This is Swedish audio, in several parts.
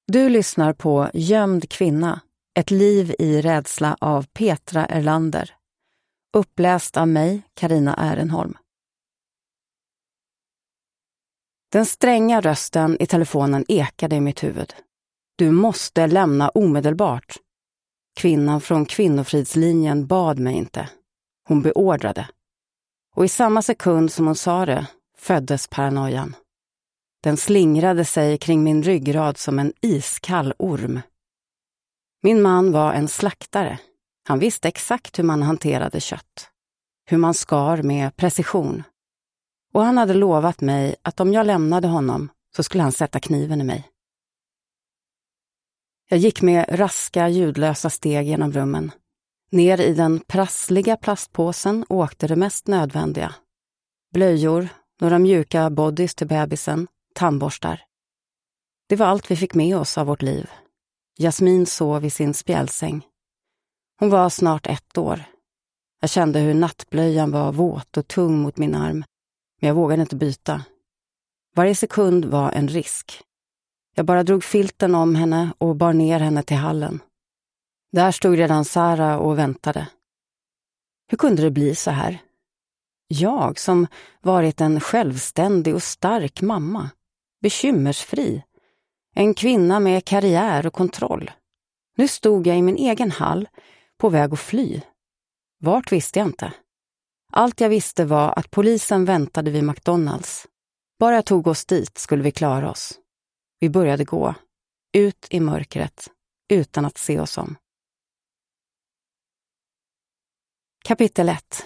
Du lyssnar på Gömd kvinna, ett liv i rädsla av Petra Erlander. Uppläst av mig, Carina Ehrenholm. Den stränga rösten i telefonen ekade i mitt huvud. Du måste lämna omedelbart. Kvinnan från kvinnofridslinjen bad mig inte. Hon beordrade. Och i samma sekund som hon sa det föddes paranoian. Den slingrade sig kring min ryggrad som en iskall orm. Min man var en slaktare. Han visste exakt hur man hanterade kött. Hur man skar med precision. Och han hade lovat mig att om jag lämnade honom så skulle han sätta kniven i mig. Jag gick med raska, ljudlösa steg genom rummen. Ner i den prassliga plastpåsen åkte det mest nödvändiga. Blöjor, några mjuka bodys till bebisen, tandborstar. Det var allt vi fick med oss av vårt liv. Jasmin sov i sin spjälsäng. Hon var snart 1 år. Jag kände hur nattblöjan var våt och tung mot min arm, men jag vågade inte byta. Varje sekund var en risk. Jag bara drog filten om henne och bar ner henne till hallen. Där stod redan Sara och väntade. Hur kunde det bli så här? Jag som varit en självständig och stark mamma, bekymmersfri, en kvinna med karriär och kontroll. Nu stod jag i min egen hall på väg att fly. Vart visste jag inte. Allt jag visste var att polisen väntade vid McDonalds. Bara jag tog oss dit skulle vi klara oss. Vi började gå, ut i mörkret, utan att se oss om. Kapitel 1.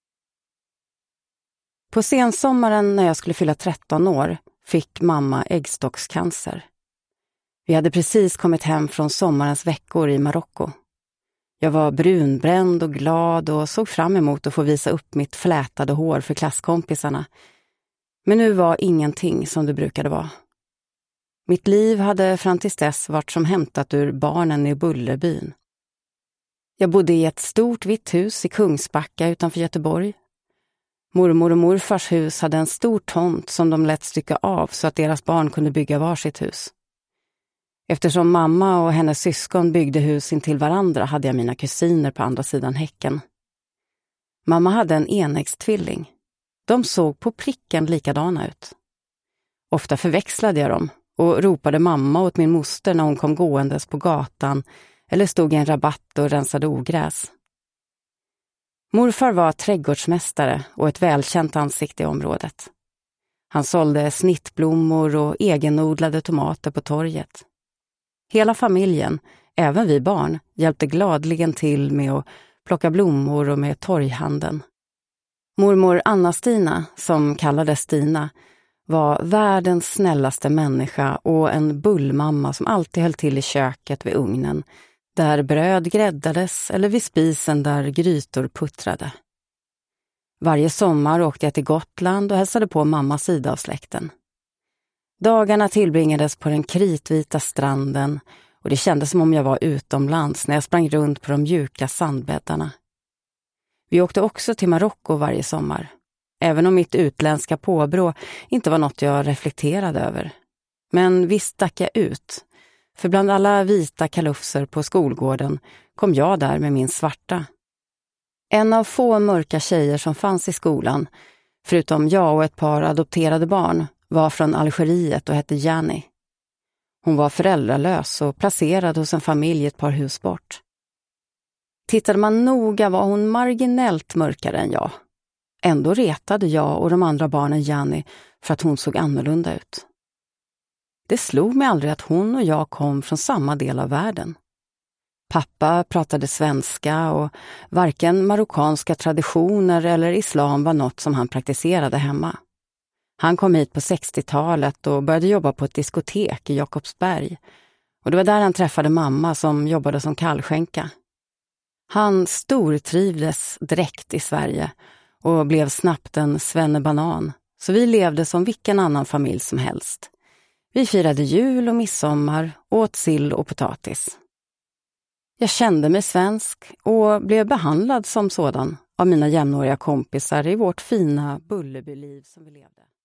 På sensommaren när jag skulle fylla 13 år fick mamma äggstockscancer. Vi hade precis kommit hem från sommarens veckor i Marocko. Jag var brunbränd och glad och såg fram emot att få visa upp mitt flätade hår för klasskompisarna. Men nu var ingenting som det brukade vara. Mitt liv hade fram tills dess varit som hämtat ur barnen i Bullerbyn. Jag bodde i ett stort vitt hus i Kungsbacka utanför Göteborg. Mormor och morfars hus hade en stor tomt som de lät stycka av så att deras barn kunde bygga varsitt hus. Eftersom mamma och hennes syskon byggde hus intill varandra hade jag mina kusiner på andra sidan häcken. Mamma hade en enäggstvilling. De såg på pricken likadana ut. Ofta förväxlade jag dem och ropade mamma åt min moster när hon kom gåendes på gatan eller stod i en rabatt och rensade ogräs. Morfar var trädgårdsmästare och ett välkänt ansikte i området. Han sålde snittblommor och egenodlade tomater på torget. Hela familjen, även vi barn, hjälpte gladligen till med att plocka blommor och med torghandeln. Mormor Anna-Stina, som kallades Stina, var världens snällaste människa och en bullmamma som alltid höll till i köket vid ugnen, där bröd gräddades eller vid spisen där grytor puttrade. Varje sommar åkte jag till Gotland och hälsade på mammas sida av släkten. Dagarna tillbringades på den kritvita stranden och det kändes som om jag var utomlands när jag sprang runt på de mjuka sandbäddarna. Vi åkte också till Marocko varje sommar, även om mitt utländska påbrå inte var något jag reflekterade över. Men visst stack jag ut, för bland alla vita kalufser på skolgården kom jag där med min svarta. En av få mörka tjejer som fanns i skolan, förutom jag och ett par adopterade barn, var från Algeriet och hette Jani. Hon var föräldralös och placerad hos en familj ett par hus bort. Tittade man noga var hon marginellt mörkare än jag. Ändå retade jag och de andra barnen Jani för att hon såg annorlunda ut. Det slog mig aldrig att hon och jag kom från samma del av världen. Pappa pratade svenska och varken marockanska traditioner eller islam var något som han praktiserade hemma. Han kom hit på 60-talet och började jobba på ett diskotek i Jakobsberg. Och det var där han träffade mamma som jobbade som kallskänka. Han stortrivdes direkt i Sverige och blev snabbt en svennebanan. Så vi levde som vilken annan familj som helst. Vi firade jul och midsommar, åt sill och potatis. Jag kände mig svensk och blev behandlad som sådan av mina jämnåriga kompisar i vårt fina Bullerbyliv som vi levde.